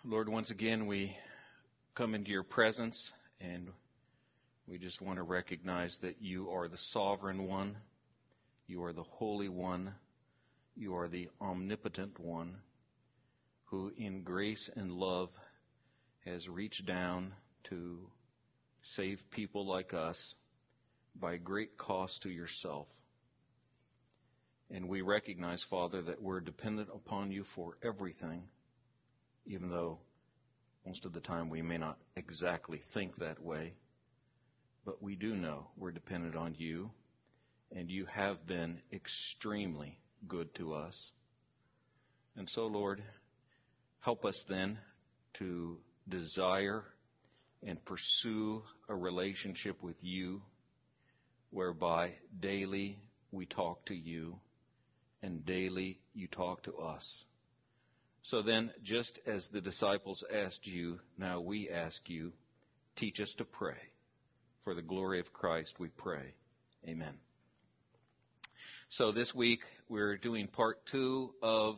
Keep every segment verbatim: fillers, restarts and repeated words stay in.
Lord, once again we come into your presence, and we just want to recognize that you are the sovereign one, you are the holy one, you are the omnipotent one, who in grace and love has reached down to save people like us by great cost to yourself. And we recognize, Father, that we're dependent upon you for everything, even though most of the time we may not exactly think that way. But we do know we're dependent on you, and you have been extremely good to us. And so, Lord, help us then to desire and pursue a relationship with you whereby daily we talk to you and daily you talk to us. So then, just as the disciples asked you, now we ask you, teach us to pray. For the glory of Christ we pray. Amen. So this week we're doing part two of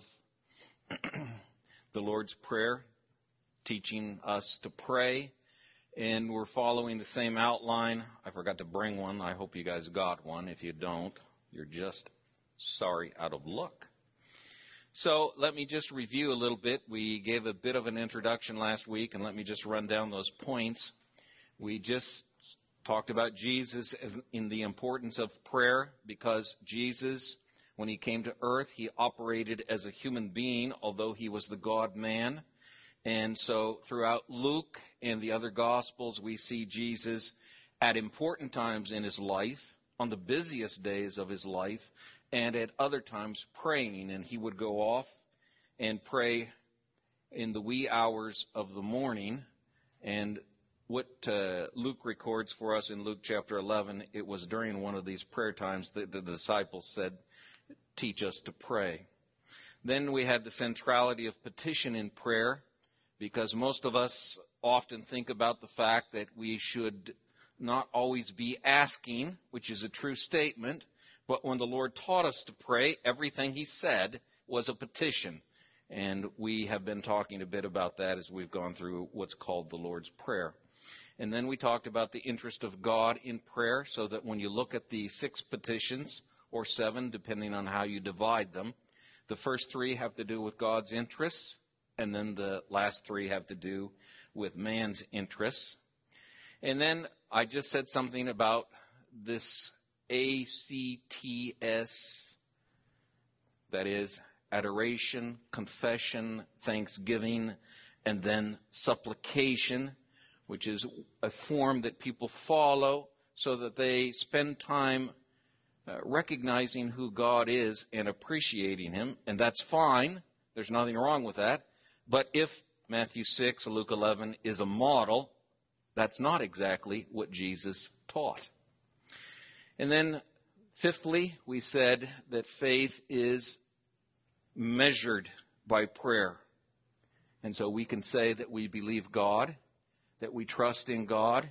the Lord's Prayer, teaching us to pray. And we're following the same outline. I forgot to bring one. I hope you guys got one. If you don't, you're just sorry out of luck. So let me just review a little bit. We gave a bit of an introduction last week, and let me just run down those points. We just talked about Jesus as in the importance of prayer, because Jesus, when he came to earth, he operated as a human being, although he was the God-man. And so throughout Luke and the other Gospels, we see Jesus at important times in his life, on the busiest days of his life, and at other times praying. And he would go off and pray in the wee hours of the morning. And what uh, Luke records for us in Luke chapter eleven, it was during one of these prayer times that the disciples said, teach us to pray. Then we had the centrality of petition in prayer, because most of us often think about the fact that we should not always be asking, which is a true statement, but when the Lord taught us to pray, everything he said was a petition. And we have been talking a bit about that as we've gone through what's called the Lord's Prayer. And then we talked about the interest of God in prayer, so that when you look at the six petitions, or seven, depending on how you divide them, the first three have to do with God's interests, and then the last three have to do with man's interests. And then I just said something about this A C T S, that is adoration, confession, thanksgiving, and then supplication, which is a form that people follow so that they spend time uh, recognizing who God is and appreciating him. And that's fine. There's nothing wrong with that. But if Matthew six, Luke eleven is a model, that's not exactly what Jesus taught. And then fifthly, we said that faith is measured by prayer. And so we can say that we believe God, that we trust in God,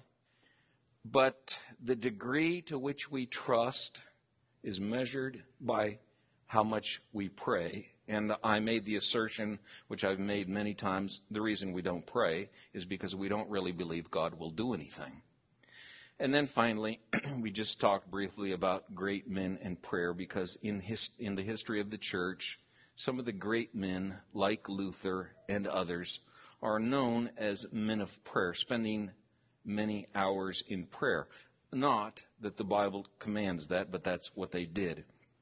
but the degree to which we trust is measured by how much we pray. And I made the assertion, which I've made many times, the reason we don't pray is because we don't really believe God will do anything. And then finally, we just talked briefly about great men and prayer, because in his, in the history of the church, some of the great men, like Luther and others, are known as men of prayer, spending many hours in prayer. Not that the Bible commands that, but that's what they did.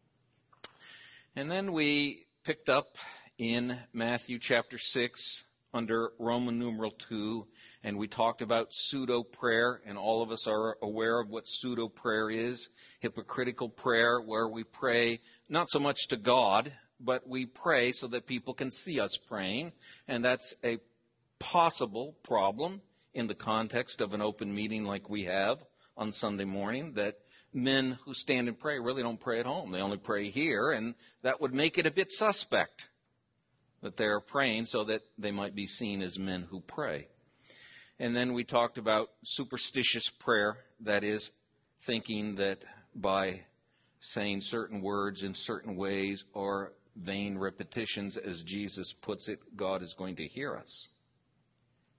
And then we picked up in Matthew chapter six under Roman numeral two, and we talked about pseudo-prayer, and all of us are aware of what pseudo-prayer is. Hypocritical prayer, where we pray not so much to God, but we pray so that people can see us praying, and that's a possible problem in the context of an open meeting like we have on Sunday morning, that men who stand and pray really don't pray at home. They only pray here, and that would make it a bit suspect that they're praying so that they might be seen as men who pray. And then we talked about superstitious prayer, that is, thinking that by saying certain words in certain ways or vain repetitions, as Jesus puts it, God is going to hear us.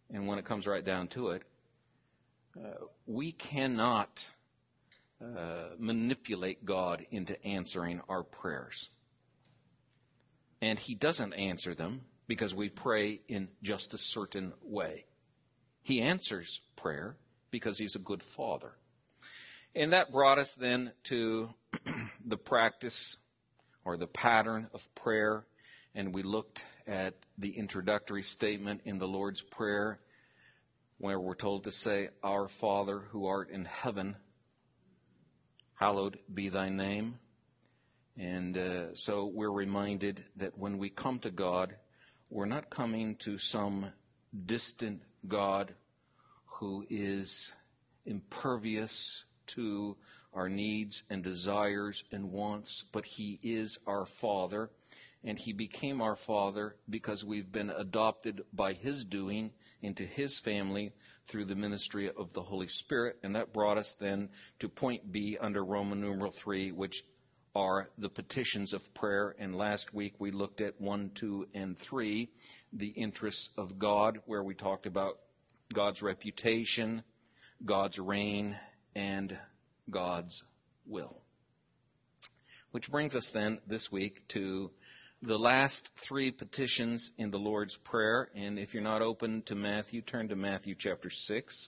And when it comes right down to it, uh, we cannot uh, manipulate God into answering our prayers. And he doesn't answer them because we pray in just a certain way. He answers prayer because he's a good father. And that brought us then to the practice or the pattern of prayer. And we looked at the introductory statement in the Lord's Prayer where we're told to say, Our Father who art in heaven, hallowed be thy name. And uh, so we're reminded that when we come to God, we're not coming to some distant God who is impervious to our needs and desires and wants, but he is our Father, and he became our Father because we've been adopted by his doing into his family through the ministry of the Holy Spirit. And that brought us then to point B under Roman numeral three, which are the petitions of prayer. And last week we looked at one, two, and three, the interests of God, where we talked about God's reputation, God's reign, and God's will. Which brings us then this week to the last three petitions in the Lord's Prayer. And if you're not open to Matthew, turn to Matthew chapter six.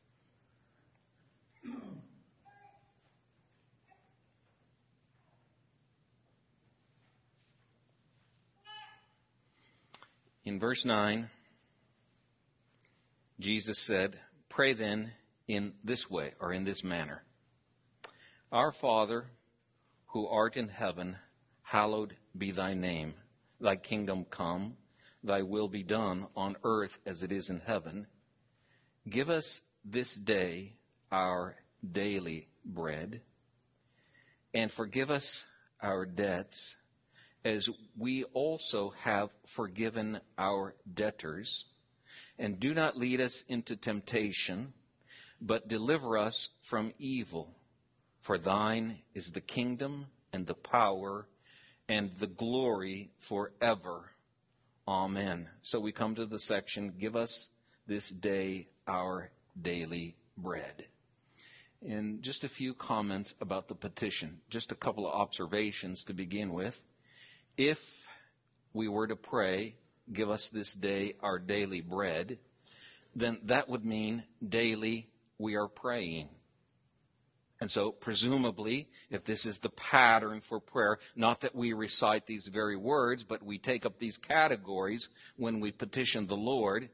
In verse nine, Jesus said, Pray then in this way, or in this manner. Our Father, who art in heaven, hallowed be thy name. Thy kingdom come, thy will be done on earth as it is in heaven. Give us this day our daily bread, and forgive us our debts, as we also have forgiven our debtors. And do not lead us into temptation, but deliver us from evil. For thine is the kingdom and the power and the glory forever. Amen. So we come to the section, Give us this day our daily bread. And just a few comments about the petition. Just a couple of observations to begin with. If we were to pray, Give us this day our daily bread, then that would mean daily we are praying. And so presumably, if this is the pattern for prayer, not that we recite these very words, but we take up these categories when we petition the Lord.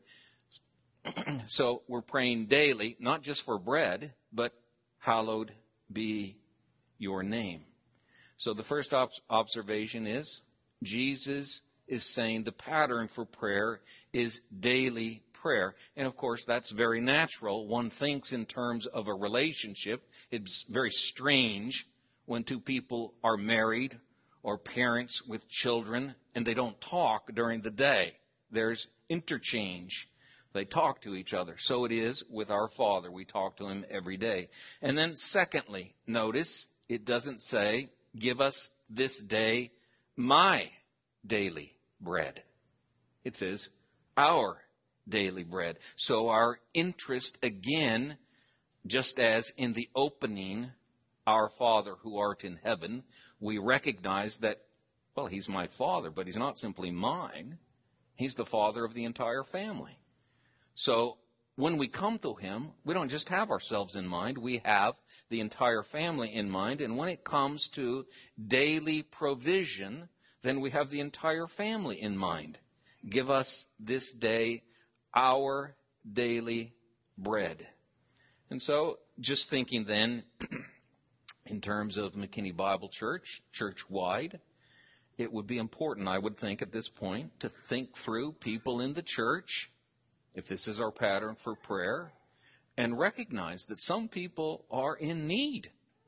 So we're praying daily, not just for bread, but hallowed be your name. So the first ob- observation is Jesus is saying the pattern for prayer is daily prayer. And of course, that's very natural. One thinks in terms of a relationship. It's very strange when two people are married or parents with children and they don't talk during the day. There's interchange. They talk to each other. So it is with our Father. We talk to him every day. And then secondly, notice it doesn't say, Give us this day my daily bread. It says, our daily bread. So our interest, again, just as in the opening, Our Father who art in heaven, we recognize that, well, he's my Father, but he's not simply mine. He's the Father of the entire family. So when we come to him, we don't just have ourselves in mind, we have the entire family in mind. And when it comes to daily provision, then we have the entire family in mind. Give us this day our daily bread. And so, just thinking then, in terms of McKinney Bible Church, church-wide, it would be important, I would think at this point, to think through people in the church, if this is our pattern for prayer, and recognize that some people are in need.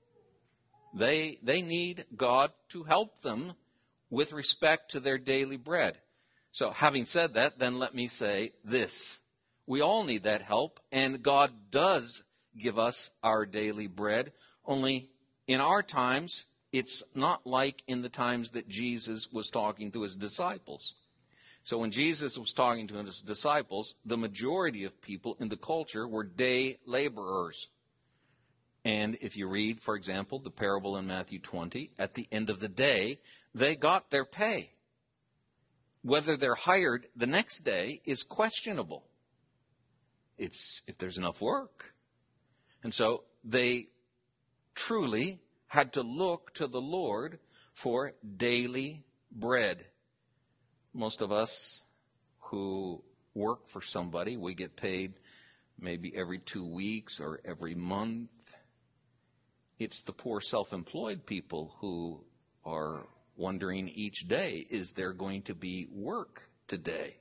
They, they need God to help them with respect to their daily bread. So having said that, then let me say this. We all need that help, and God does give us our daily bread. Only in our times, it's not like in the times that Jesus was talking to his disciples. So when Jesus was talking to his disciples, the majority of people in the culture were day laborers. And if you read, for example, the parable in Matthew twenty, at the end of the day, they got their pay. Whether they're hired the next day is questionable. It's if there's enough work. And so they truly had to look to the Lord for daily bread. Most of us who work for somebody, we get paid maybe every two weeks or every month. It's the poor self-employed people who are wondering each day, is there going to be work today?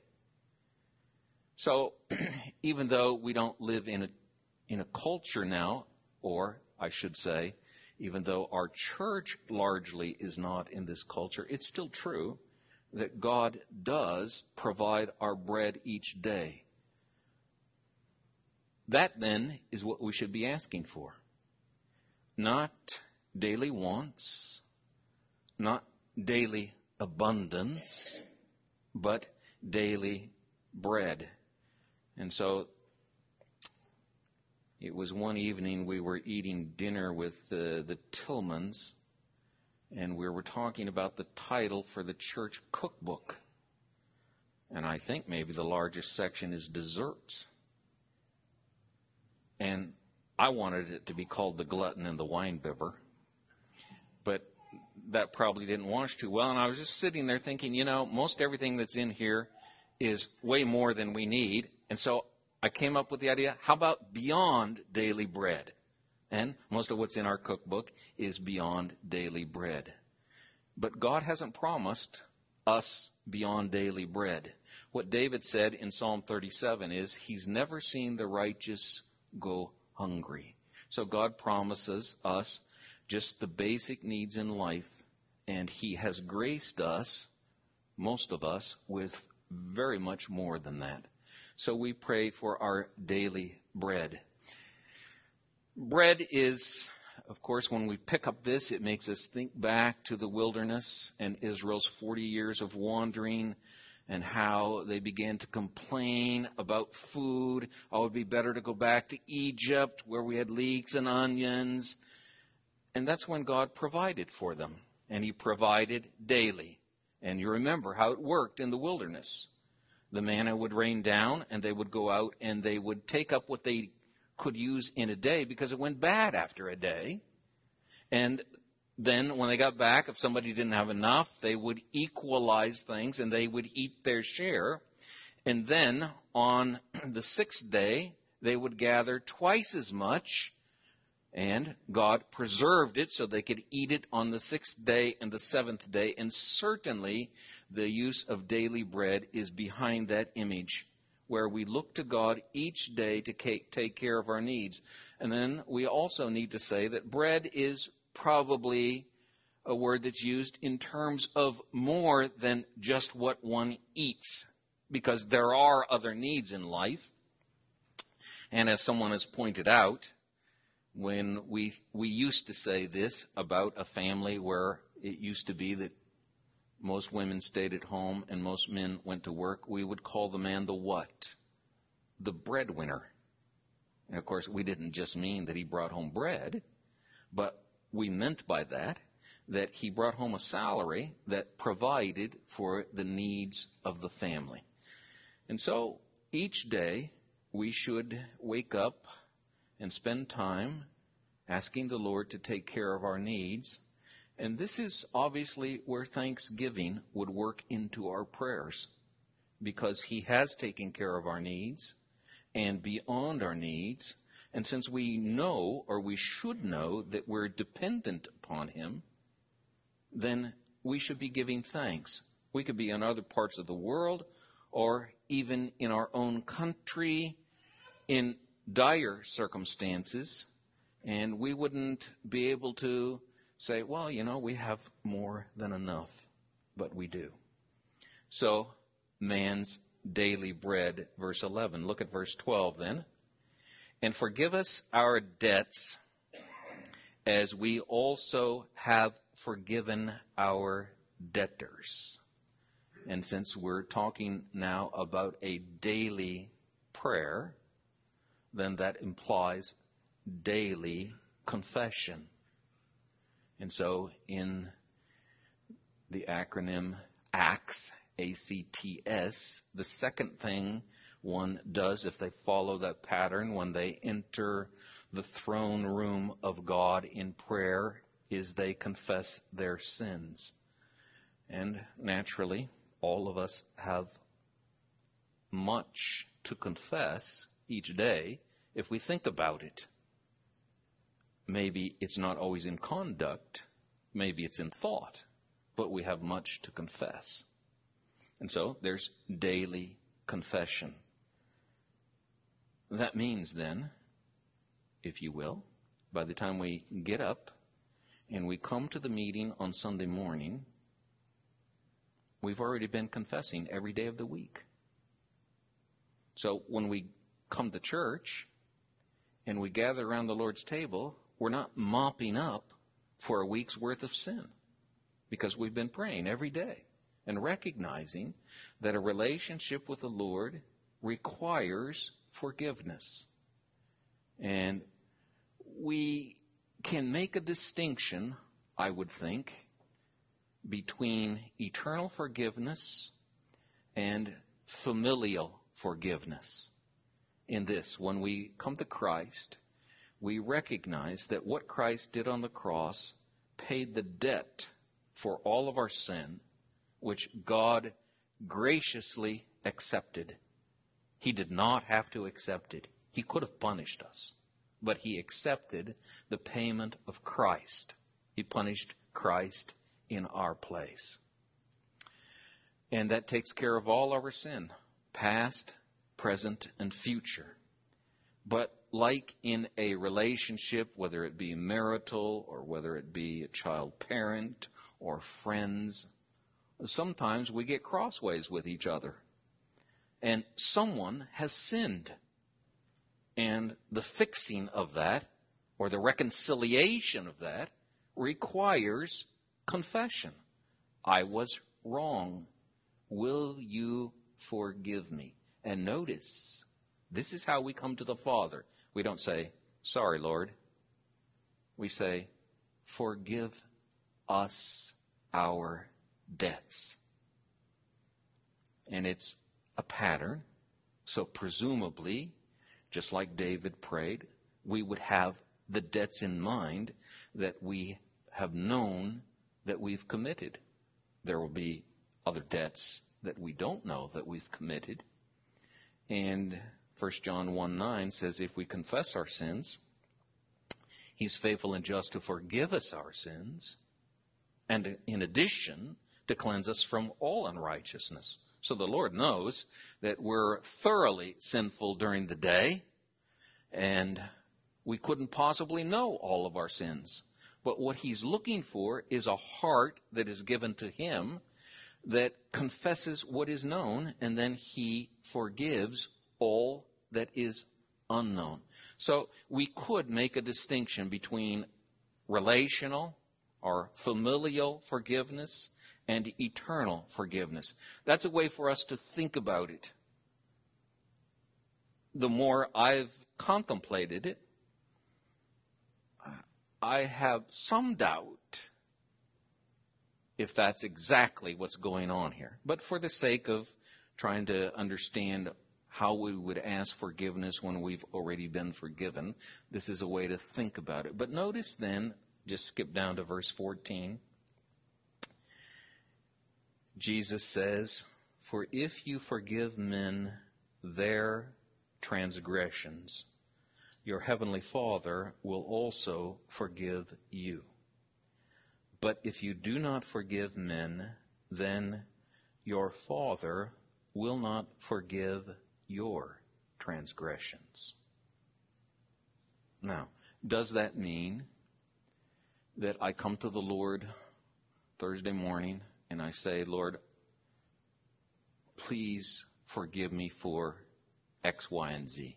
So even though we don't live in a, in a culture now, or I should say, even though our church largely is not in this culture, it's still true that God does provide our bread each day. That then is what we should be asking for. Not daily wants, not daily abundance, but daily bread. And so it was one evening we were eating dinner with uh, the Tillmans, and we were talking about the title for the church cookbook. And I think maybe the largest section is desserts. And I wanted it to be called The Glutton and the Winebibber, but that probably didn't wash too well. And I was just sitting there thinking, you know, most everything that's in here is way more than we need. And so I came up with the idea, how about beyond daily bread? And most of what's in our cookbook is beyond daily bread. But God hasn't promised us beyond daily bread. What David said in Psalm thirty-seven is, he's never seen the righteous go hungry. So God promises us just the basic needs in life, and he has graced us, most of us, with very much more than that. So we pray for our daily bread. Bread is, of course, when we pick up this, it makes us think back to the wilderness and Israel's forty years of wandering and how they began to complain about food. Oh, it would be better to go back to Egypt where we had leeks and onions. And that's when God provided for them. And he provided daily. And you remember how it worked in the wilderness. The manna would rain down and they would go out and they would take up what they could use in a day because it went bad after a day. And then when they got back, if somebody didn't have enough, they would equalize things and they would eat their share. And then on the sixth day, they would gather twice as much. And God preserved it so they could eat it on the sixth day and the seventh day. And certainly the use of daily bread is behind that image, where we look to God each day to take care of our needs. And then we also need to say that bread is probably a word that's used in terms of more than just what one eats, because there are other needs in life. And as someone has pointed out, when we we used to say this about a family where it used to be that most women stayed at home and most men went to work, we would call the man the what? The breadwinner. And of course, we didn't just mean that he brought home bread, but we meant by that that he brought home a salary that provided for the needs of the family. And so each day we should wake up and spend time asking the Lord to take care of our needs. And this is obviously where thanksgiving would work into our prayers, because he has taken care of our needs and beyond our needs. And since we know, or we should know, that we're dependent upon him, then we should be giving thanks. We could be in other parts of the world or even in our own country in dire circumstances, and we wouldn't be able to say, well, you know, we have more than enough, but we do. So, man's daily bread, verse eleven. Look at verse twelve then. And forgive us our debts as we also have forgiven our debtors. And since we're talking now about a daily prayer, then that implies daily confession. And so in the acronym ACTS, A C T S, the second thing one does if they follow that pattern when they enter the throne room of God in prayer is they confess their sins. And naturally, all of us have much to confess each day if we think about it. Maybe it's not always in conduct, maybe it's in thought, but we have much to confess. And so there's daily confession. That means then, if you will, by the time we get up and we come to the meeting on Sunday morning, we've already been confessing every day of the week. So when we come to church and we gather around the Lord's table, we're not mopping up for a week's worth of sin because we've been praying every day and recognizing that a relationship with the Lord requires forgiveness. And we can make a distinction, I would think, between eternal forgiveness and familial forgiveness. In this, when we come to Christ, we recognize that what Christ did on the cross paid the debt for all of our sin, which God graciously accepted. He did not have to accept it. He could have punished us, but he accepted the payment of Christ. He punished Christ in our place. And that takes care of all our sin, past, present, and future. But like in a relationship, whether it be marital or whether it be a child parent or friends, sometimes we get crossways with each other. And someone has sinned. And the fixing of that, or the reconciliation of that, requires confession. I was wrong. Will you forgive me? And notice, this is how we come to the Father. We don't say, sorry, Lord. We say, forgive us our debts. And it's a pattern. So presumably, just like David prayed, we would have the debts in mind that we have known that we've committed. There will be other debts that we don't know that we've committed. And First John one nine says if we confess our sins, he's faithful and just to forgive us our sins, and in addition, to cleanse us from all unrighteousness. So the Lord knows that we're thoroughly sinful during the day, and we couldn't possibly know all of our sins. But what he's looking for is a heart that is given to him that confesses what is known, and then he forgives all that is unknown. So we could make a distinction between relational or familial forgiveness and eternal forgiveness. That's a way for us to think about it. The more I've contemplated it, I have some doubt if that's exactly what's going on here. But for the sake of trying to understand how we would ask forgiveness when we've already been forgiven, this is a way to think about it. But notice then, just skip down to verse fourteen. Jesus says, for if you forgive men their transgressions, your heavenly Father will also forgive you. But if you do not forgive men, then your Father will not forgive your transgressions. Now, does that mean that I come to the Lord Thursday morning and I say, Lord, please forgive me for X, Y, and Z?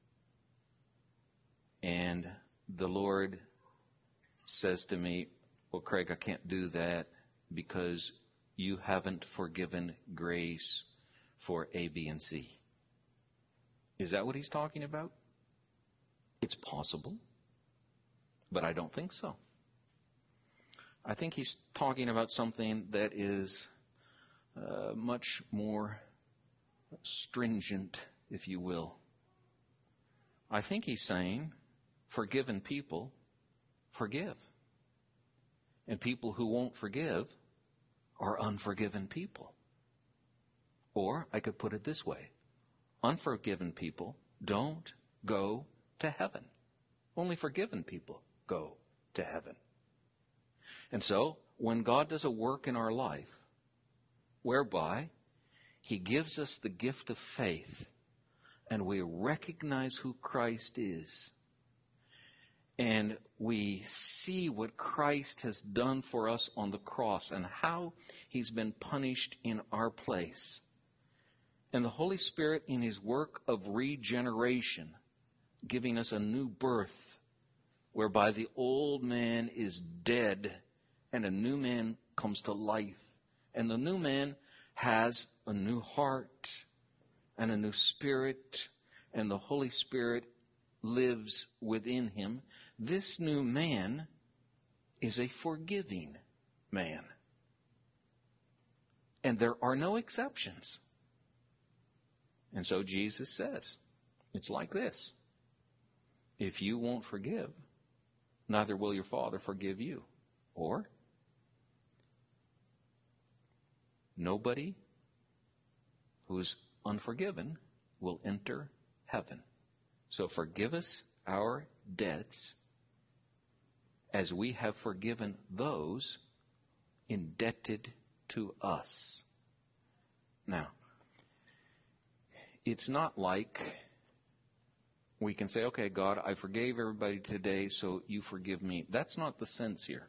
And the Lord says to me, well, Craig, I can't do that because you haven't forgiven grace for A, B, and C. Is that what he's talking about? It's possible, but I don't think so. I think he's talking about something that is uh, much more stringent, if you will. I think he's saying, forgiven people, forgive. And people who won't forgive are unforgiven people. Or I could put it this way. Unforgiven people don't go to heaven. Only forgiven people go to heaven. And so, when God does a work in our life, whereby he gives us the gift of faith, and we recognize who Christ is, and we see what Christ has done for us on the cross and how he's been punished in our place, and the Holy Spirit in his work of regeneration, giving us a new birth, whereby the old man is dead and a new man comes to life. And the new man has a new heart and a new spirit, and the Holy Spirit lives within him. This new man is a forgiving man. And there are no exceptions. And so Jesus says, it's like this. If you won't forgive, neither will your Father forgive you. Or, nobody who is unforgiven will enter heaven. So forgive us our debts as we have forgiven those indebted to us. Now, it's not like we can say, okay, God, I forgave everybody today, so you forgive me. That's not the sense here.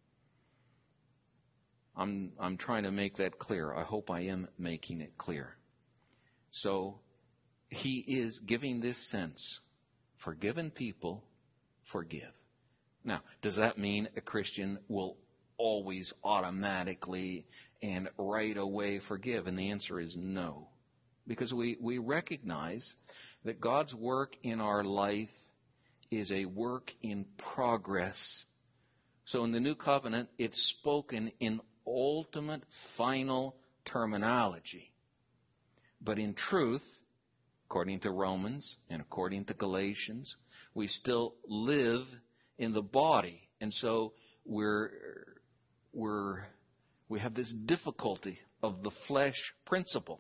I'm, I'm trying to make that clear. I hope I am making it clear. So, he is giving this sense. Forgiven people, forgive. Now, does that mean a Christian will always automatically and right away forgive? And the answer is no. Because we, we recognize that God's work in our life is a work in progress. So in the New Covenant, it's spoken in ultimate, final terminology. But in truth, according to Romans and according to Galatians, we still live in the body. And so we're, we're, we have this difficulty of the flesh principle.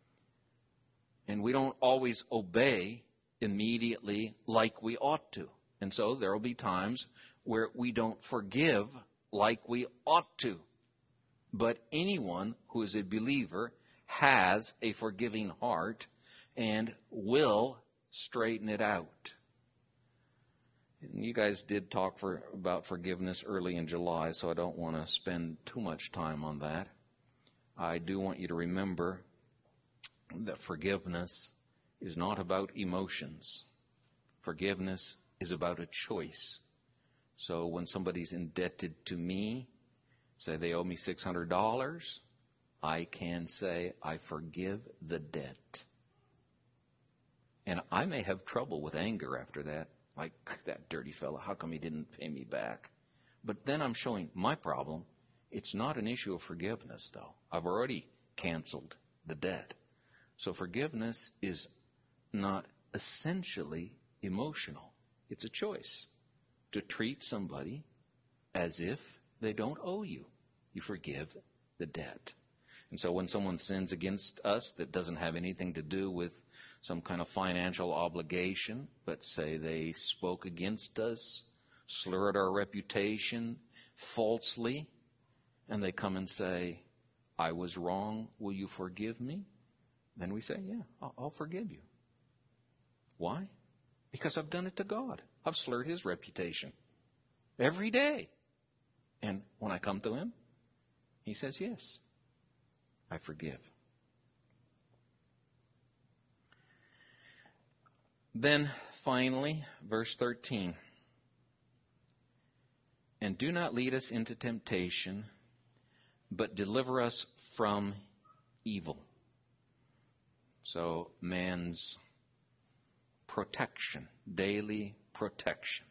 And we don't always obey immediately like we ought to. And so there will be times where we don't forgive like we ought to. But anyone who is a believer has a forgiving heart and will straighten it out. And you guys did talk for, about forgiveness early in July, so I don't want to spend too much time on that. I do want you to remember that forgiveness is not about emotions. Forgiveness is about a choice. So when somebody's indebted to me, say they owe me six hundred dollars, I can say, I forgive the debt. And I may have trouble with anger after that. Like, that dirty fellow, how come he didn't pay me back? But then I'm showing my problem. It's not an issue of forgiveness, though. I've already canceled the debt. So forgiveness is not essentially emotional. It's a choice to treat somebody as if they don't owe you. You forgive the debt. And so when someone sins against us that doesn't have anything to do with some kind of financial obligation, but say they spoke against us, slurred our reputation falsely, and they come and say, I was wrong, will you forgive me? Then we say, yeah, I'll, I'll forgive you. Why? Because I've done it to God. I've slurred his reputation every day. And when I come to him, he says, yes, I forgive. Then finally, verse thirteen. And do not lead us into temptation, but deliver us from evil. So man's protection, daily protection.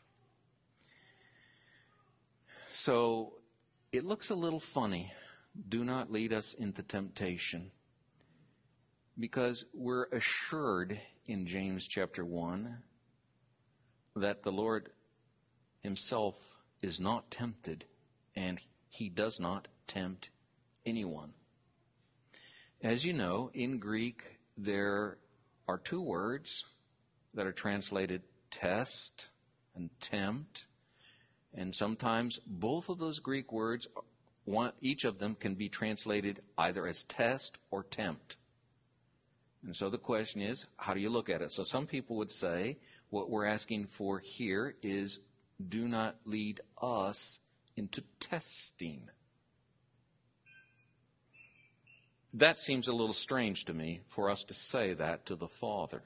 So it looks a little funny. Do not lead us into temptation, because we're assured in James chapter one that the Lord himself is not tempted, and he does not tempt anyone. As you know, in Greek, there are two words that are translated test and tempt. And sometimes both of those Greek words, one, each of them can be translated either as test or tempt. And so the question is, how do you look at it? So some people would say, what we're asking for here is, do not lead us into testing. That seems a little strange to me for us to say that to the Father,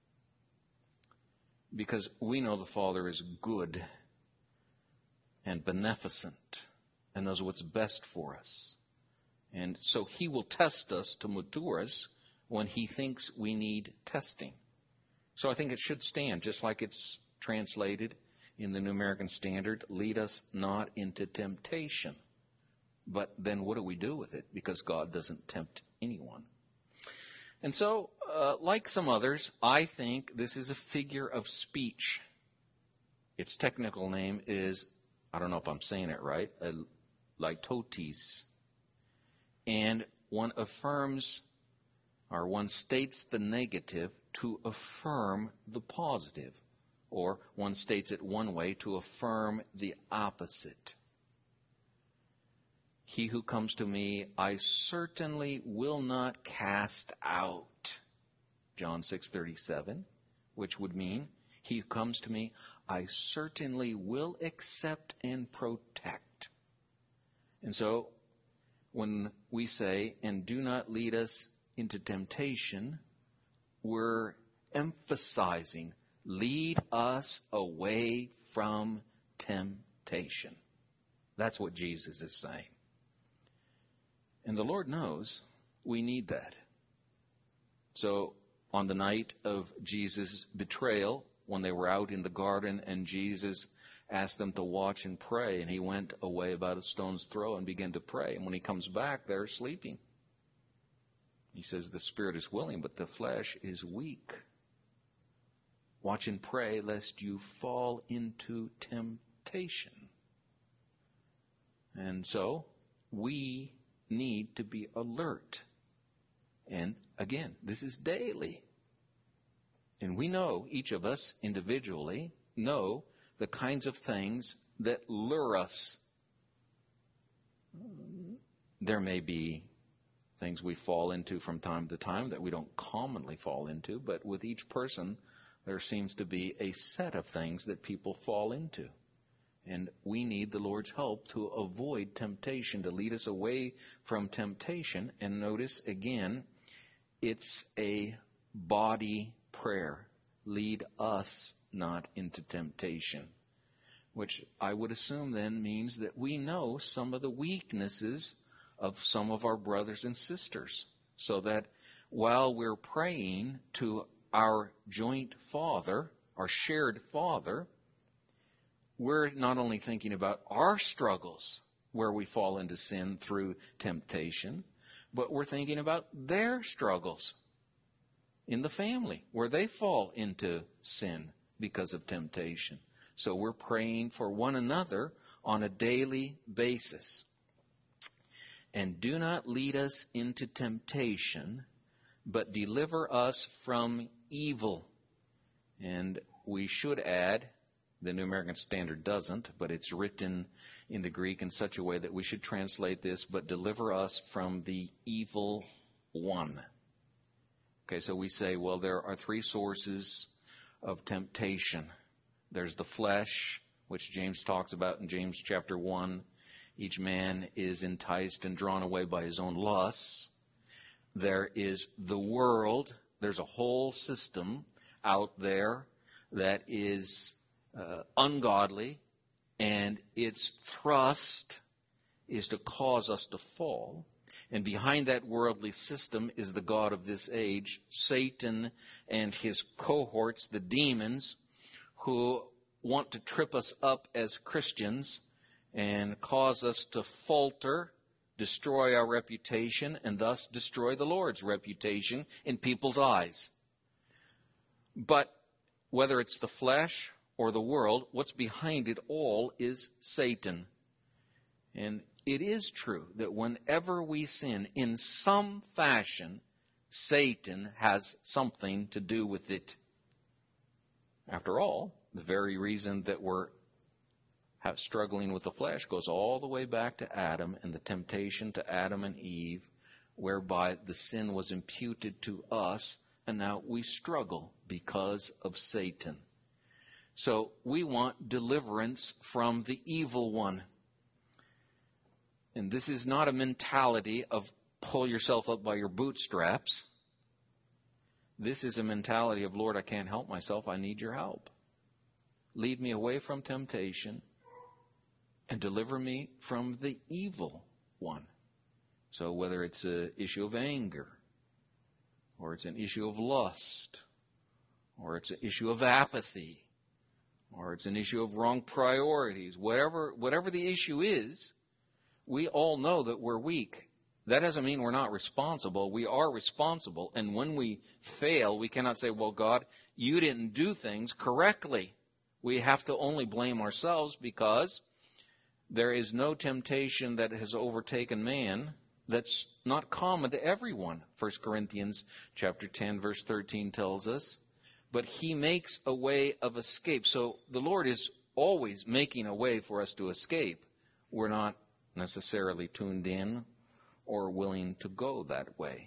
because we know the Father is good and beneficent and knows what's best for us. And so he will test us to mature us when he thinks we need testing. So I think it should stand, just like it's translated in the New American Standard, lead us not into temptation. But then what do we do with it? Because God doesn't tempt anyone. And so, uh, like some others, I think this is a figure of speech. Its technical name is, I don't know if I'm saying it right, uh, litotes. And one affirms, or one states the negative to affirm the positive. Or one states it one way to affirm the opposite. He who comes to me, I certainly will not cast out. John six thirty-seven, which would mean, he who comes to me, I certainly will accept and protect. And so, when we say, and do not lead us into temptation, we're emphasizing, lead us away from temptation. That's what Jesus is saying. And the Lord knows we need that. So on the night of Jesus' betrayal, when they were out in the garden and Jesus asked them to watch and pray, and he went away about a stone's throw and began to pray. And when he comes back, they're sleeping. He says, the spirit is willing, but the flesh is weak. Watch and pray lest you fall into temptation. And so we need to be alert. And again, this is daily. And we know, each of us individually, know the kinds of things that lure us. There may be things we fall into from time to time that we don't commonly fall into, but with each person, there seems to be a set of things that people fall into. And we need the Lord's help to avoid temptation, to lead us away from temptation. And notice again, it's a body prayer. Lead us not into temptation. Which I would assume then means that we know some of the weaknesses of some of our brothers and sisters. So that while we're praying to our joint Father, our shared Father, we're not only thinking about our struggles where we fall into sin through temptation, but we're thinking about their struggles in the family where they fall into sin because of temptation. So we're praying for one another on a daily basis. And do not lead us into temptation, but deliver us from evil. And we should add, the New American Standard doesn't, but it's written in the Greek in such a way that we should translate this, but deliver us from the evil one. Okay, so we say, well, there are three sources of temptation. There's the flesh, which James talks about in James chapter one. Each man is enticed and drawn away by his own lusts. There is the world. There's a whole system out there that is uh, ungodly, and its thrust is to cause us to fall. And behind that worldly system is the god of this age, Satan and his cohorts, the demons, who want to trip us up as Christians and cause us to falter, destroy our reputation, and thus destroy the Lord's reputation in people's eyes. But whether it's the flesh or the world, what's behind it all is Satan. And it is true that whenever we sin, in some fashion, Satan has something to do with it. After all, the very reason that we're struggling with the flesh goes all the way back to Adam and the temptation to Adam and Eve, whereby the sin was imputed to us, and now we struggle because of Satan. So we want deliverance from the evil one. And this is not a mentality of pull yourself up by your bootstraps. This is a mentality of, Lord, I can't help myself. I need your help. Lead me away from temptation and deliver me from the evil one. So whether it's an issue of anger, or it's an issue of lust, or it's an issue of apathy, or it's an issue of wrong priorities, whatever, whatever the issue is, we all know that we're weak. That doesn't mean we're not responsible. We are responsible. And when we fail, we cannot say, well, God, you didn't do things correctly. We have to only blame ourselves, because there is no temptation that has overtaken man that's not common to everyone. First Corinthians chapter ten, verse thirteen tells us. But he makes a way of escape. So the Lord is always making a way for us to escape. We're not necessarily tuned in or willing to go that way.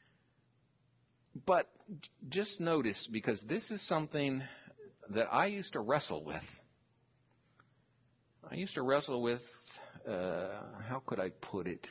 But just notice, because this is something that I used to wrestle with. I used to wrestle with, uh, how could I put it?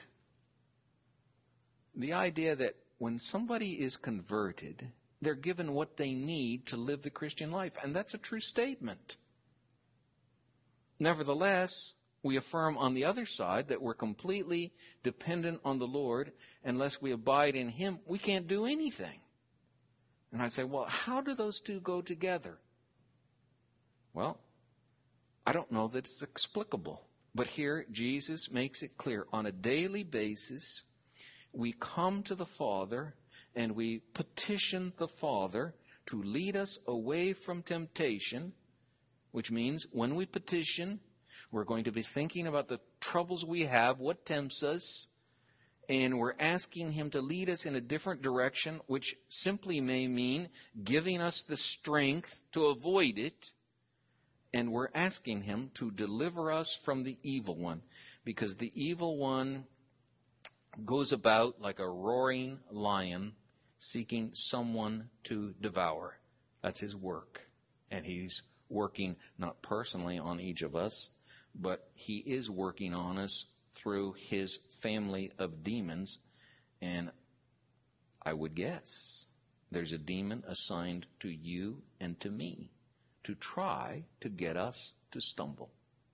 The idea that when somebody is converted, they're given what they need to live the Christian life. And that's a true statement. Nevertheless, we affirm on the other side that we're completely dependent on the Lord. Unless we abide in him, we can't do anything. And I'd say, well, how do those two go together? Well, I don't know that it's explicable. But here, Jesus makes it clear. On a daily basis, we come to the Father and we petition the Father to lead us away from temptation, which means when we petition, we're going to be thinking about the troubles we have, what tempts us, and we're asking him to lead us in a different direction, which simply may mean giving us the strength to avoid it. And we're asking him to deliver us from the evil one, because the evil one goes about like a roaring lion seeking someone to devour. That's his work. And he's working not personally on each of us, but he is working on us through his family of demons. And I would guess there's a demon assigned to you and to me to try to get us to stumble.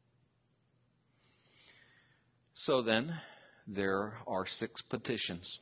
So then, there are six petitions.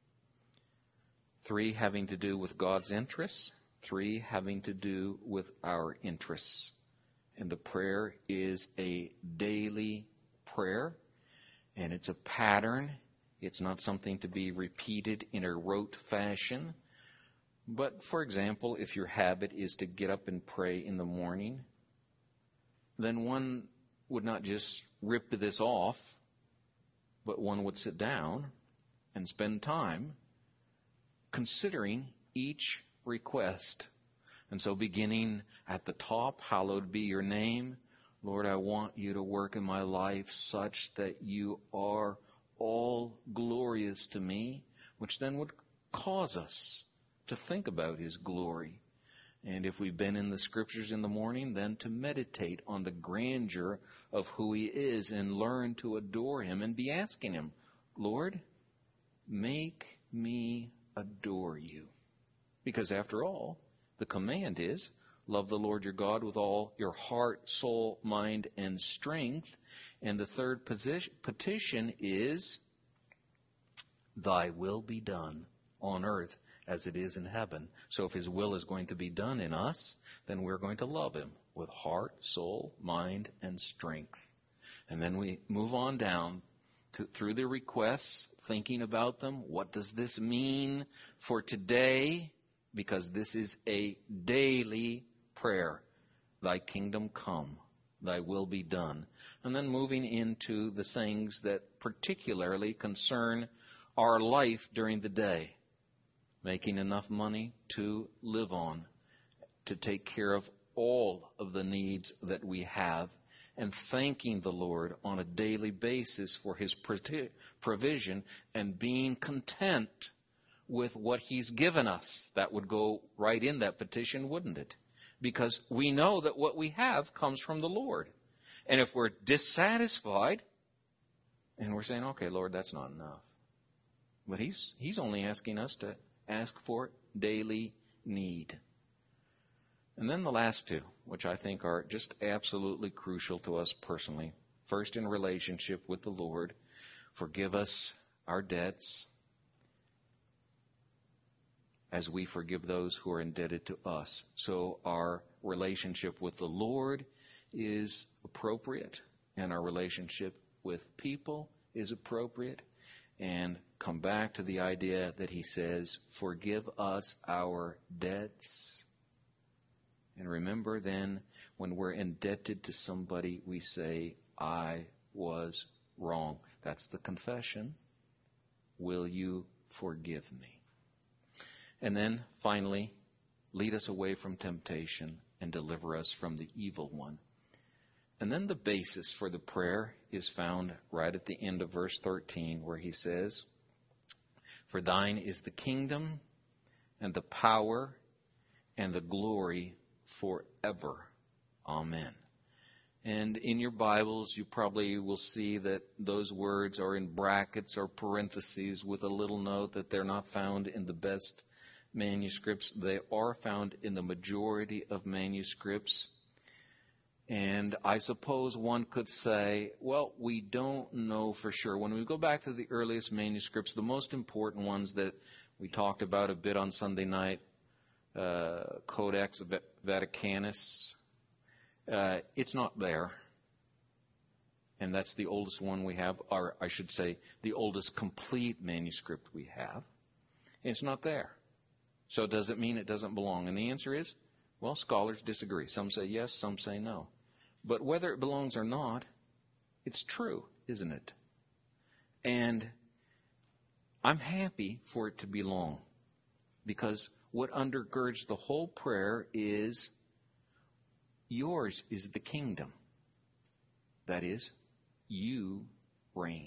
Three having to do with God's interests, three having to do with our interests. And the prayer is a daily prayer, and it's a pattern. It's not something to be repeated in a rote fashion. But, for example, if your habit is to get up and pray in the morning, then one would not just rip this off, but one would sit down and spend time considering each request. And so beginning at the top, hallowed be your name. Lord, I want you to work in my life such that you are all glorious to me, which then would cause us to think about his glory. And if we've been in the scriptures in the morning, then to meditate on the grandeur of who he is and learn to adore him and be asking him, Lord, make me adore you. Because after all, the command is, Love the Lord your God with all your heart, soul, mind, and strength. And the third position, petition is, thy will be done on earth as it is in heaven. So if his will is going to be done in us, then we're going to love him with heart, soul, mind, and strength. And then we move on down to, through the requests, thinking about them. What does this mean for today? Because this is a daily prayer. Thy kingdom come, thy will be done. And then moving into the things that particularly concern our life during the day. Making enough money to live on, to take care of all of the needs that we have, and thanking the Lord on a daily basis for his provision and being content with what he's given us. That would go right in that petition, wouldn't it? Because we know that what we have comes from the Lord. And if we're dissatisfied, and we're saying, okay, Lord, that's not enough. But he's, he's only asking us to ask for daily need. And then the last two, which I think are just absolutely crucial to us personally. First, in relationship with the Lord, forgive us our debts as we forgive those who are indebted to us. So our relationship with the Lord is appropriate, and our relationship with people is appropriate. And come back to the idea that he says, forgive us our debts. And remember then, when we're indebted to somebody, we say, I was wrong. That's the confession. Will you forgive me? And then finally, lead us away from temptation and deliver us from the evil one. And then the basis for the prayer is found right at the end of verse thirteen, where he says, for thine is the kingdom and the power and the glory forever. Amen. And in your Bibles, you probably will see that those words are in brackets or parentheses with a little note that they're not found in the best manuscripts. They are found in the majority of manuscripts. And I suppose one could say, well, we don't know for sure. When we go back to the earliest manuscripts, the most important ones that we talked about a bit on Sunday night, uh, Codex Vaticanus, uh, it's not there. And that's the oldest one we have, or I should say, the oldest complete manuscript we have. And it's not there. So does it mean it doesn't belong? And the answer is, well, scholars disagree. Some say yes, some say no. But whether it belongs or not, it's true, isn't it? And I'm happy for it to belong, because what undergirds the whole prayer is, yours is the kingdom. That is, you reign.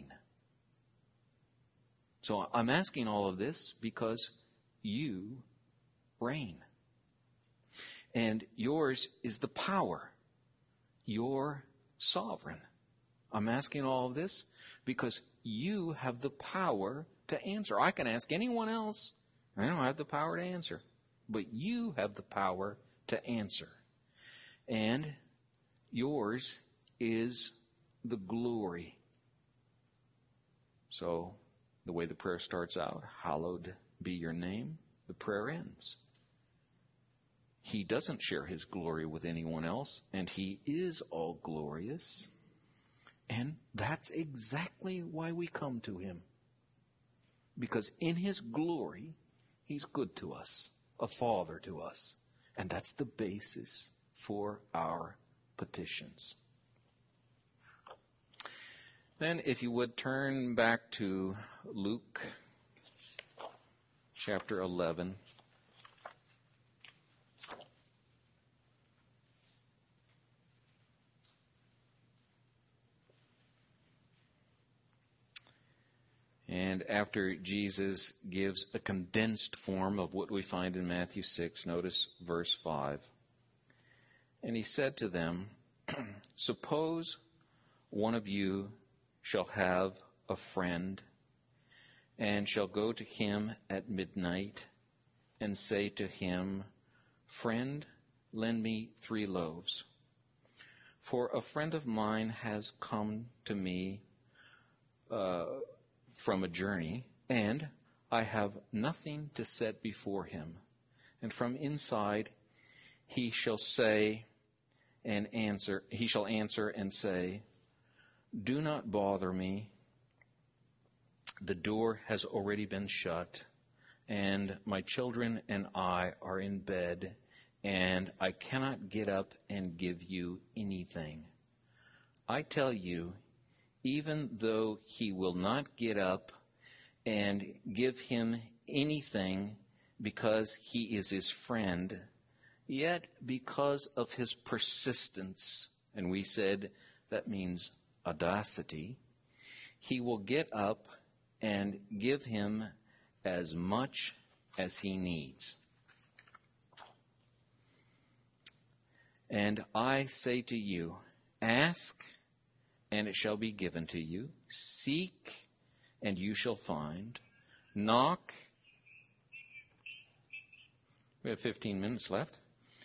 So I'm asking all of this because you reign. And yours is the power. You're sovereign. I'm asking all of this because you have the power to answer. I can ask anyone else. I don't have the power to answer. But you have the power to answer. And yours is the glory. So the way the prayer starts out, hallowed be your name, the prayer ends. He doesn't share his glory with anyone else, and he is all glorious. And that's exactly why we come to him. Because in his glory, he's good to us, a father to us. And that's the basis for our petitions. Then, if you would, turn back to Luke chapter eleven. And after Jesus gives a condensed form of what we find in Matthew six, notice verse five. And he said to them, suppose one of you shall have a friend, and shall go to him at midnight, and say to him, friend, lend me three loaves. For a friend of mine has come to me uh, from a journey, and I have nothing to set before him. And from inside he shall say and answer, he shall answer and say, do not bother me. The door has already been shut, and my children and I are in bed, and I cannot get up and give you anything. I tell you, even though he will not get up and give him anything because he is his friend, yet because of his persistence, and we said that means audacity, he will get up and give him as much as he needs. And I say to you, ask, and it shall be given to you. Seek, and you shall find. Knock. We have fifteen minutes left.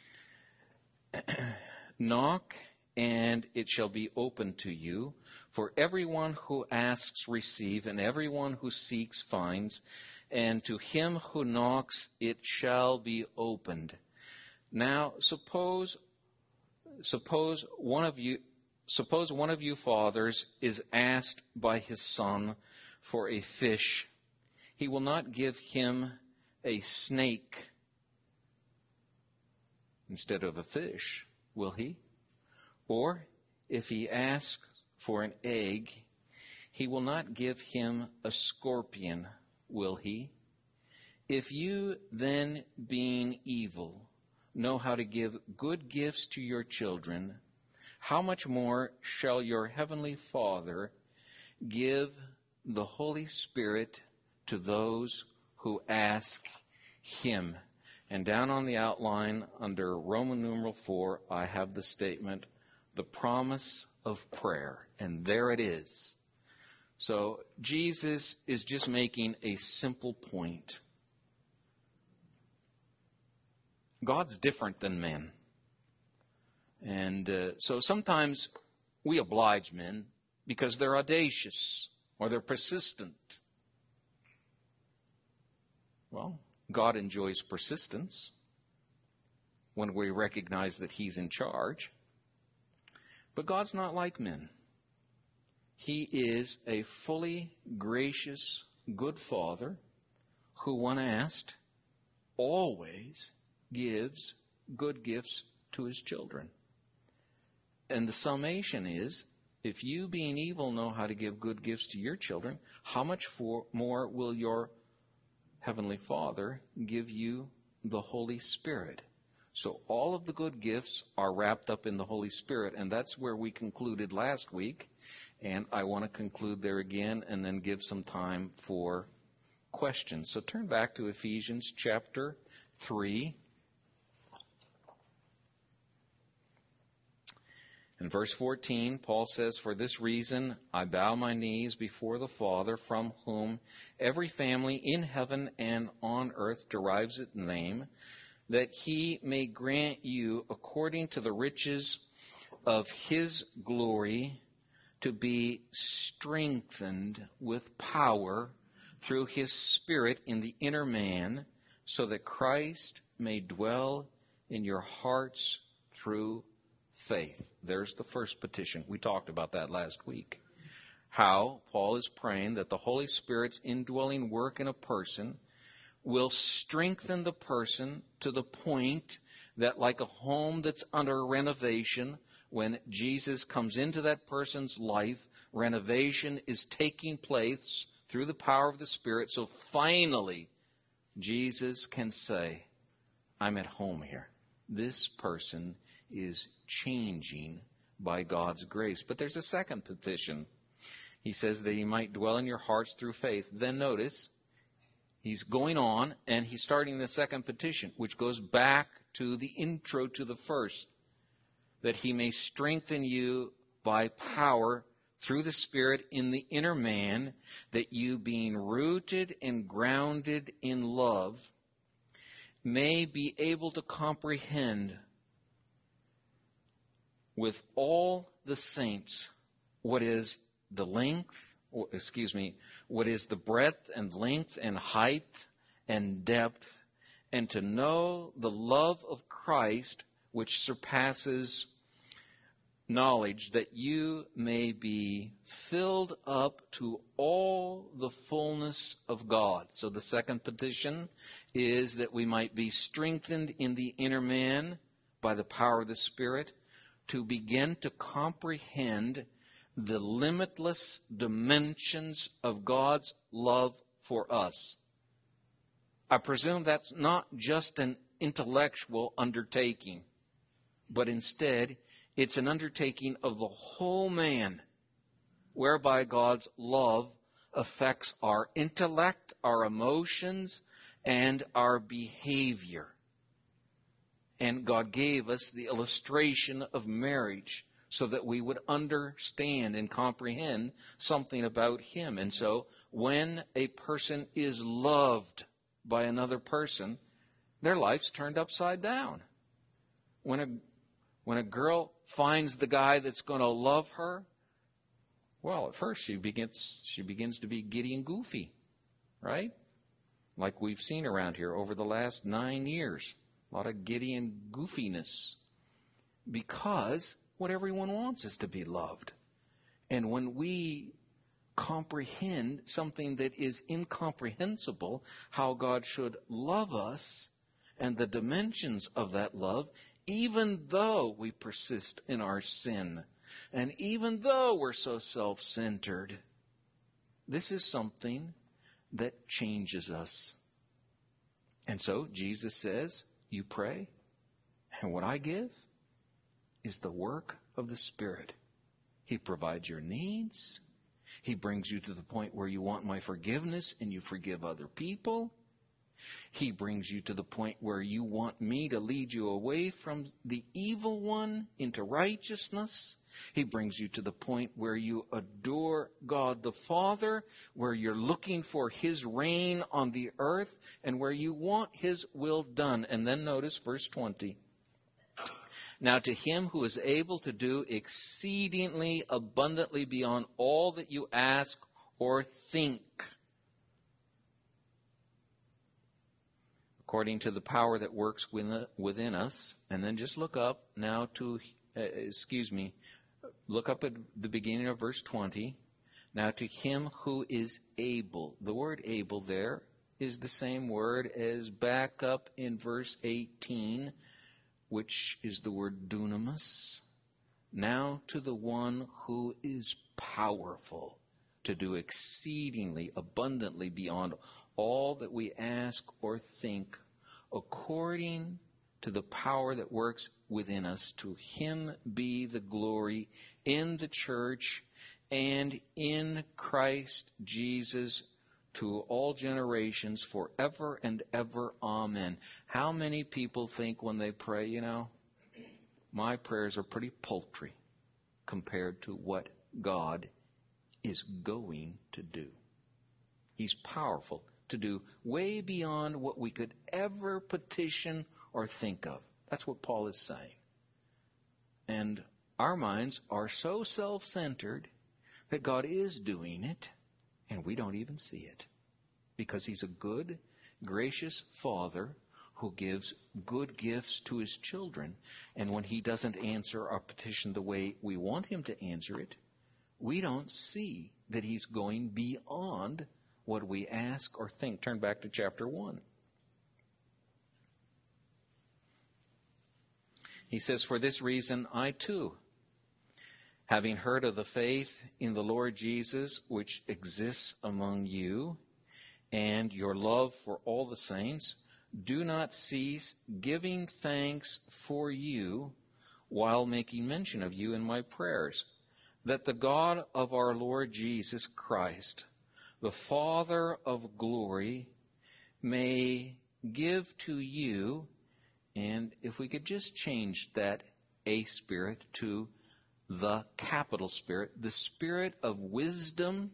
Knock, and it shall be opened to you. For everyone who asks receives, and everyone who seeks finds, and to him who knocks it shall be opened. Now, suppose, suppose one of you, suppose one of you fathers is asked by his son for a fish. He will not give him a snake instead of a fish, will he? Or if he asks for an egg, he will not give him a scorpion, will he? If you then, being evil, know how to give good gifts to your children, how much more shall your heavenly Father give the Holy Spirit to those who ask him? And down on the outline under Roman numeral four, I have the statement, the promise of prayer. And there it is. So Jesus is just making a simple point. God's different than men. And uh, so sometimes we oblige men because they're audacious or they're persistent. Well, God enjoys persistence when we recognize that he's in charge. But God's not like men. He is a fully gracious, good Father who, when asked, always gives good gifts to his children. And the summation is, if you, being evil, know how to give good gifts to your children, how much for, more will your Heavenly Father give you the Holy Spirit? So all of the good gifts are wrapped up in the Holy Spirit, and that's where we concluded last week. And I want to conclude there again and then give some time for questions. So turn back to Ephesians chapter three. In verse fourteen, Paul says, for this reason I bow my knees before the Father, from whom every family in heaven and on earth derives its name, that he may grant you, according to the riches of his glory, to be strengthened with power through his Spirit in the inner man, so that Christ may dwell in your hearts through faith. There's the first petition. We talked about that last week. How Paul is praying that the Holy Spirit's indwelling work in a person will strengthen the person to the point that, like a home that's under renovation, when Jesus comes into that person's life, renovation is taking place through the power of the Spirit. So finally, Jesus can say, I'm at home here. This person is changing by God's grace. But there's a second petition. He says that he might dwell in your hearts through faith. Then notice, he's going on and he's starting the second petition, which goes back to the intro to the first, that he may strengthen you by power through the Spirit in the inner man, that you, being rooted and grounded in love, may be able to comprehend with all the saints what is the length, or, excuse me, what is the breadth and length and height and depth, and to know the love of Christ which surpasses knowledge, that you may be filled up to all the fullness of God. So the second petition is that we might be strengthened in the inner man by the power of the Spirit to begin to comprehend the limitless dimensions of God's love for us. I presume that's not just an intellectual undertaking, but instead it's an undertaking of the whole man, whereby God's love affects our intellect, our emotions, and our behavior. And God gave us the illustration of marriage so that we would understand and comprehend something about Him. And so when a person is loved by another person, their life's turned upside down. When a when a girl finds the guy that's going to love her, well, at first she begins she begins to be giddy and goofy, right? Like we've seen around here over the last nine years. A lot of giddy and goofiness. Because what everyone wants is to be loved. And when we comprehend something that is incomprehensible, how God should love us and the dimensions of that love, even though we persist in our sin, and even though we're so self-centered, this is something that changes us. And so Jesus says, you pray, and what I give is the work of the Spirit. He provides your needs. He brings you to the point where you want my forgiveness and you forgive other people. He brings you to the point where you want me to lead you away from the evil one into righteousness. He brings you to the point where you adore God the Father, where you're looking for His reign on the earth, and where you want His will done. And then notice verse twenty. Now to Him who is able to do exceedingly abundantly beyond all that you ask or think, according to the power that works within us. And then just look up now to, uh, excuse me, look up at the beginning of verse twenty. Now to Him who is able. The word able there is the same word as back up in verse eighteen, which is the word dunamis. Now to the one who is powerful to do exceedingly abundantly beyond all that we ask or think, according to the power that works within us. To Him be the glory in the church and in Christ Jesus to all generations forever and ever. Amen. How many people think when they pray, you know, my prayers are pretty paltry compared to what God is going to do? He's powerful to do way beyond what we could ever petition or think of. That's what Paul is saying. And our minds are so self-centered that God is doing it, and we don't even see it. Because He's a good, gracious Father who gives good gifts to His children. And when He doesn't answer our petition the way we want Him to answer it, we don't see that He's going beyond what we ask or think. Turn back to chapter one. He says, for this reason I too, having heard of the faith in the Lord Jesus which exists among you, and your love for all the saints, do not cease giving thanks for you while making mention of you in my prayers, that the God of our Lord Jesus Christ, the Father of glory, may give to you, and if we could just change that A Spirit to the capital Spirit, the Spirit of wisdom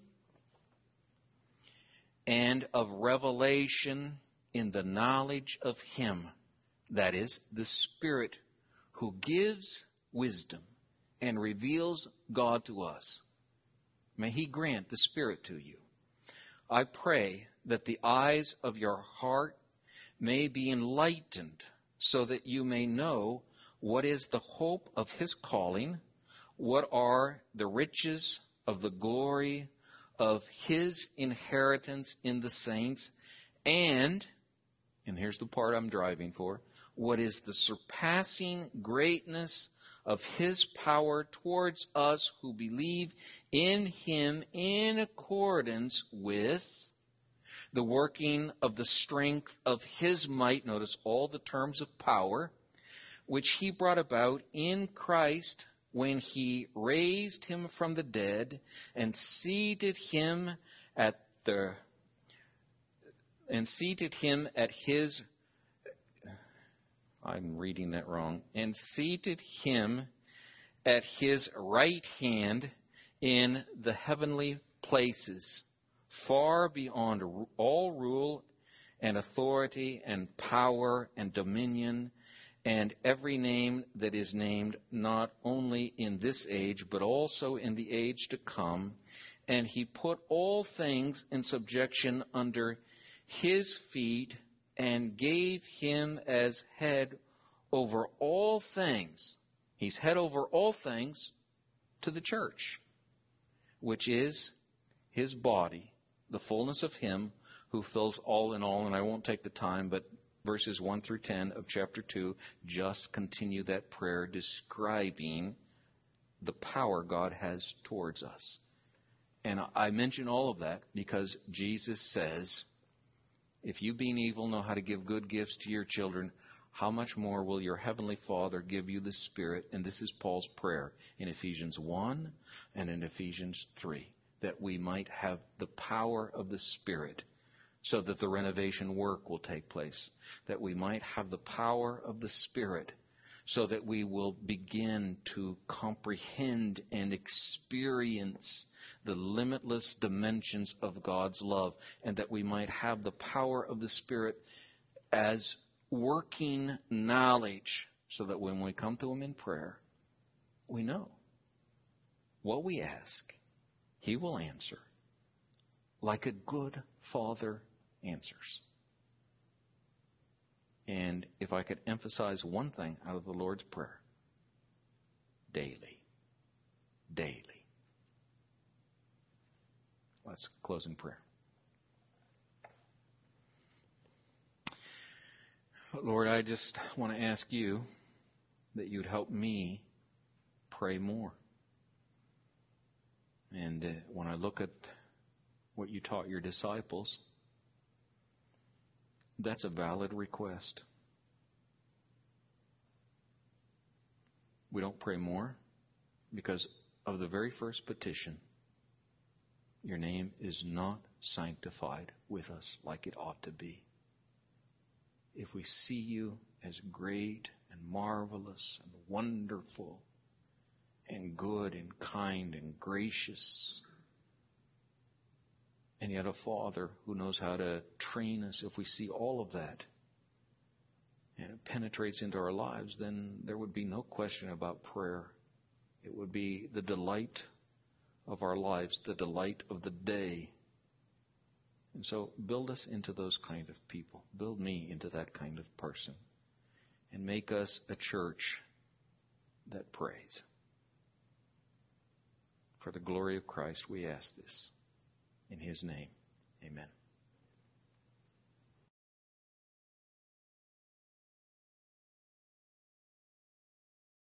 and of revelation in the knowledge of Him. That is, the Spirit who gives wisdom and reveals God to us. May He grant the Spirit to you. I pray that the eyes of your heart may be enlightened so that you may know what is the hope of His calling, what are the riches of the glory of His inheritance in the saints, and, and here's the part I'm driving for, what is the surpassing greatness of His power towards us who believe in Him in accordance with the working of the strength of His might. Notice all the terms of power, which He brought about in Christ when He raised Him from the dead and seated Him at the and seated Him at His I'm reading that wrong, and seated Him at His right hand in the heavenly places, far beyond all rule and authority and power and dominion and every name that is named, not only in this age, but also in the age to come. And He put all things in subjection under His feet and gave Him as head over all things. He's head over all things to the church, which is His body, the fullness of Him who fills all in all. And I won't take the time, but verses one through ten of chapter two just continue that prayer describing the power God has towards us. And I mention all of that because Jesus says, if you being evil know how to give good gifts to your children, how much more will your heavenly Father give you the Spirit? And this is Paul's prayer in Ephesians one and in Ephesians three, that we might have the power of the Spirit so that the renovation work will take place, that we might have the power of the Spirit so that we will begin to comprehend and experience the limitless dimensions of God's love, and that we might have the power of the Spirit as working knowledge, so that when we come to Him in prayer, we know what we ask, He will answer like a good Father answers. And if I could emphasize one thing out of the Lord's Prayer, daily, daily. Let's close in prayer. Lord, I just want to ask you that you'd help me pray more. And uh, when I look at what you taught your disciples, that's a valid request. We don't pray more because of the very first petition. Your name is not sanctified with us like it ought to be. If we see you as great and marvelous and wonderful and good and kind and gracious, and yet a Father who knows how to train us, if we see all of that and it penetrates into our lives, then there would be no question about prayer. It would be the delight of our lives, the delight of the day. And so build us into those kind of people. Build me into that kind of person. And make us a church that prays. For the glory of Christ, we ask this. In His name, amen.